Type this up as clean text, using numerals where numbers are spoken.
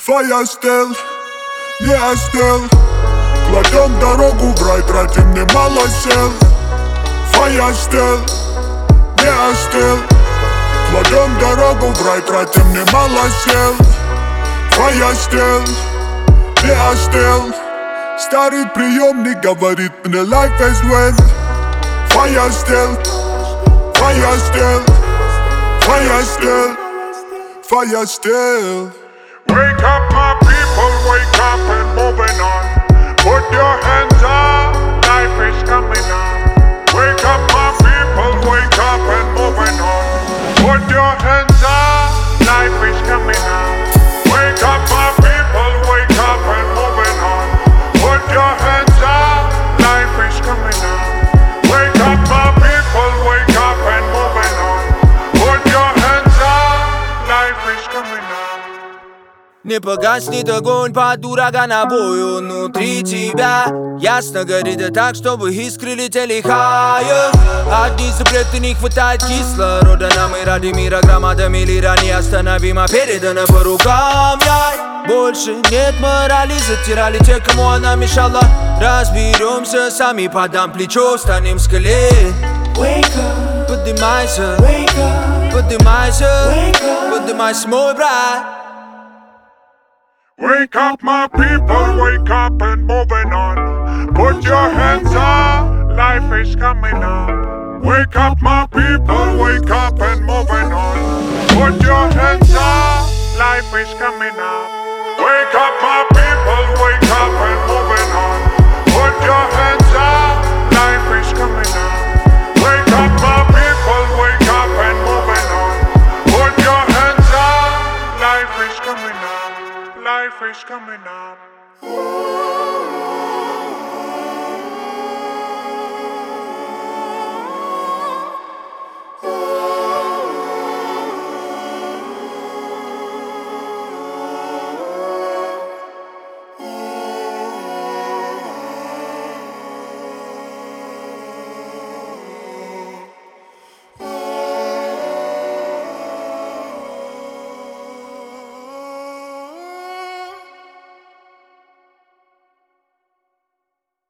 Твоя стель, не остыл. Кладем дорогу в рай, тратим немало сил. Твоя стель, не остыл. Кладем дорогу в рай, тратим немало сил. Твоя стель, не остыл. Старый приемник говорит мне life is when. Твоя стель, твоя стель, твоя стель, твоя стель. Wake up my people, wake up and moving on. Put your hands up, life is coming on. Wake up my people, wake up and moving on. Put your hands up, life is coming on. Wake up my people, wake up and moving on. Put your hands up, life is coming on. Wake up my people, wake up and moving on. Put your hands up, life is coming on. Не погаснет огонь под урагана бою внутри тебя. Ясно горит так, чтобы искры летели higher. Одни запреты, не хватает кислорода. Нам и ради мира громадами лира неостановимо передана по рукам. Больше нет морали, затирали те, кому она мешала. Разберемся сами, подам плечо, станем скале. Wake up, Поднимайся, wake up, поднимайся, wake up. поднимайся, мой брат. Wake up my people, wake up and moving on. Put your hands up, life is coming up. Wake up my people, wake up and moving on. Put your hands up, life is coming up. Wake up my people, wake up and moving on. Put your hands up, life is coming up. Wake up my people, wake up and moving on. Put your hands up, life is coming up. Life is coming up.